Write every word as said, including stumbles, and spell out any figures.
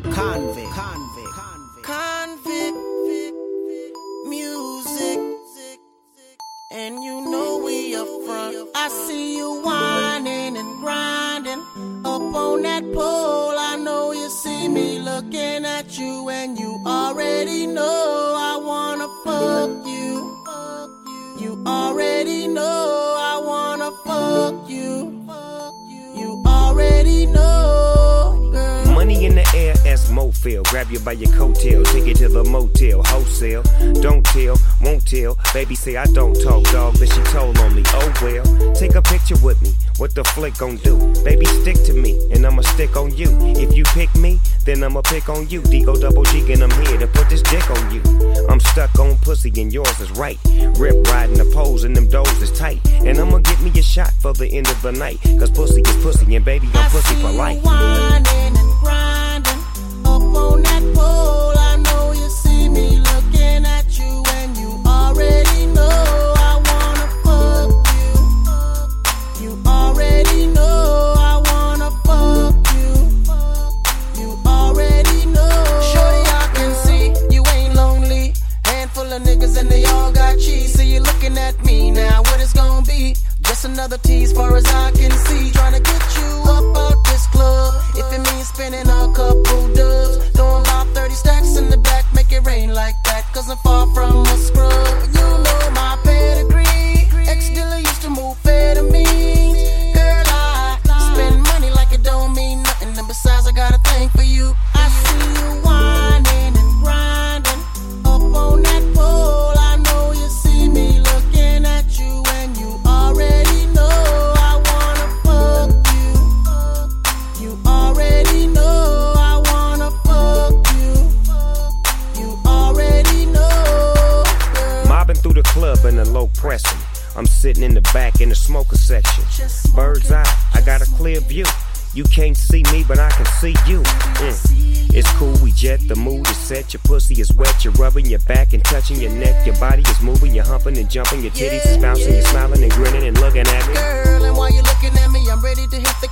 Convict, convict, convict, music, and you know we up front. I see you whining and grinding up on that pole. I know you see me looking at you, and you already know I wanna fuck you. You already know I wanna fuck you. You already know, girl. Money in the air, as Mofil. Grab you by your coattail, take it to the motel, wholesale. Don't tell, won't tell. Baby say I don't talk, dog, then she told on me. Oh well, take a picture with me. What the flick gon' do? Baby, stick to me, and I'ma stick on you. If you pick me, then I'ma pick on you. D-O double G, and I'm here to put this dick on you. I'm stuck on pussy, and yours is right. Rip riding the pose, and them doors is tight. And I'ma get me a shot for the end of the night. Cause pussy is pussy, and baby, I'm pussy for life. I see you whining and grinding up on that pole. I know you see me looking at you, and you already know I wanna fuck you. You already know I wanna fuck you. You already know. Shorty, I can see you ain't lonely. Handful of niggas and they all got cheese. See you looking at me now, what it's gonna be? Just another tease far as I can see. Trying to get you up out this club. If it means spending a couple dubs, throwing about thirty stacks in the back, make it rain like that. Cause I'm far from a scrub. You know my pedigree. Ex-dealer used to move amphetamines. Girl, I spend money like it don't mean nothing. And besides, I got a thing for you. I see you whining and grinding up on that pole. I know you see me looking at you, and you already know I wanna fuck you. You already know I wanna fuck you. You already know, girl. Mobbing through the club in a low pressing. I'm sitting in the back in the smoker section. Bird's eye, I got a clear view. You can't see me, but I can see you. Mm. It's cool, we jet, the mood is set. Your pussy is wet, you're rubbing your back and touching your neck. Your body is moving, you're humping and jumping. Your titties is bouncing, you're smiling and grinning and looking at me. Girl, and while you're looking at me, I'm ready to hit